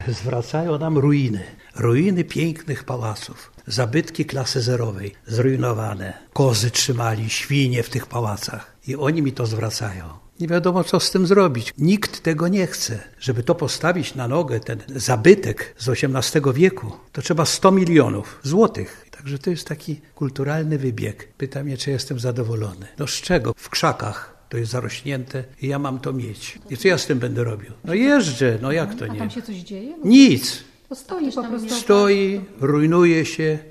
Zwracają nam ruiny. Ruiny pięknych pałaców. Zabytki klasy zerowej, zrujnowane. Kozy trzymali, świnie w tych pałacach. I oni mi to zwracają. Nie wiadomo, co z tym zrobić. Nikt tego nie chce. Żeby to postawić na nogę, ten zabytek z XVIII wieku, to trzeba 100 milionów złotych. Także to jest taki kulturalny wybieg. Pyta mnie, czy jestem zadowolony. No z czego? W krzakach. To jest zarośnięte i ja mam to mieć. I co ja z tym będę robił? No jeżdżę, no jak to nie? A tam się coś dzieje? Nic. To stoi po prostu. Stoi, rujnuje się,